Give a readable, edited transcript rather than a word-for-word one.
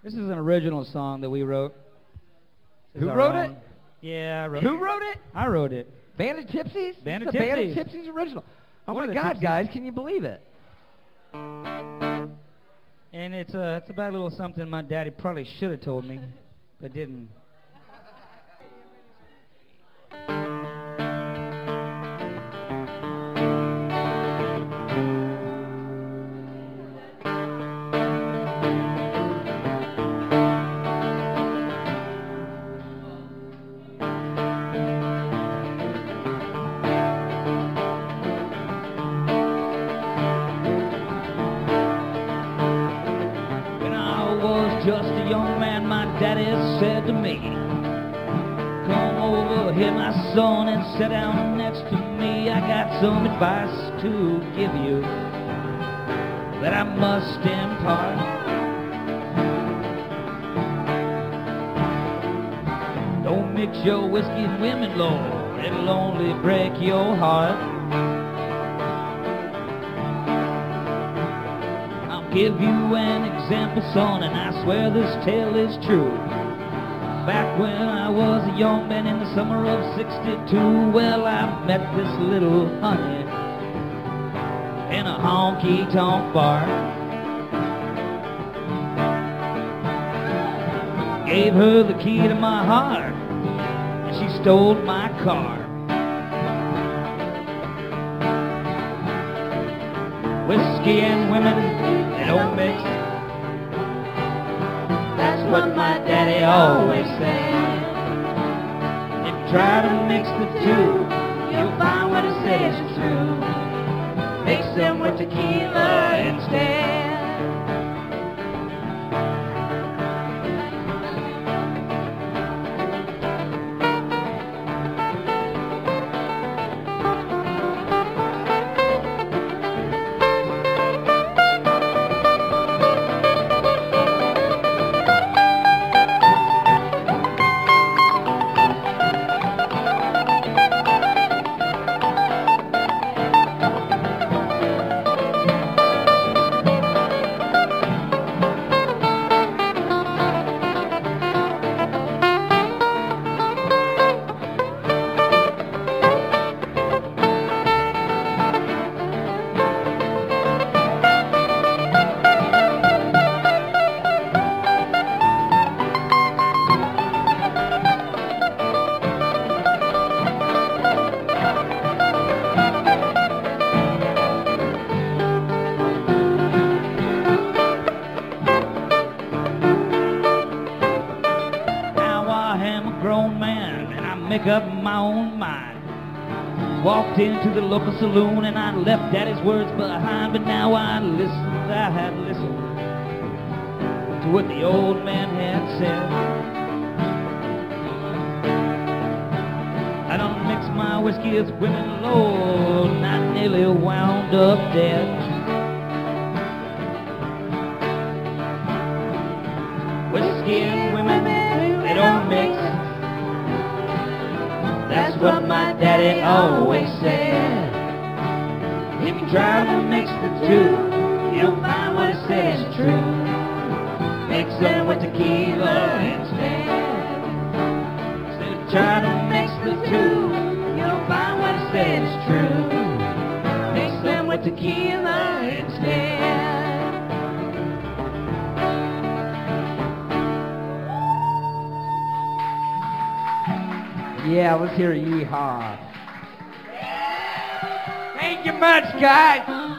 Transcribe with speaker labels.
Speaker 1: This is an original song that we wrote.
Speaker 2: Who wrote it?
Speaker 1: Yeah, I wrote
Speaker 2: Who
Speaker 1: it.
Speaker 2: wrote it?
Speaker 1: I wrote it.
Speaker 2: Bandit Tipsies?
Speaker 1: Bandit
Speaker 2: It's the Bandit
Speaker 1: Tipsies.
Speaker 2: Tipsies original. Oh
Speaker 1: One
Speaker 2: my
Speaker 1: of the
Speaker 2: God,
Speaker 1: Tipsies.
Speaker 2: guys, can you believe it?
Speaker 1: And it's about a little something my daddy probably should have told me, but didn't. Just a young man, my daddy said to me, come over here, my son, and sit down next to me. I got some advice to give you that I must impart. Don't mix your whiskey and women, Lord, it'll only break your heart. Give you an example, son, and I swear this tale is true. Back when I was a young man in the summer of '62, well, I met this little honey in a honky-tonk bar. Gave her the key to my heart, and she stole my car. Whiskey and women, they don't mix. That's what my daddy always said. If you try to mix the two, you'll find what he says is true. Mix them with tequila instead. Make up my own mind. Walked into the local saloon and I left daddy's words behind, but now I had listened to what the old man had said. I done mixed my whiskey with women, Lord, and I nearly wound up dead. Whiskey and women, they don't mix. That's what my daddy always said. If you try to mix the two, you'll find what it says is true. Mix them with tequila instead. Instead of trying to mix the two, you'll find what it says is true. Mix them with tequila instead.
Speaker 2: Yeah, let's hear a yeehaw. Thank you much, guys.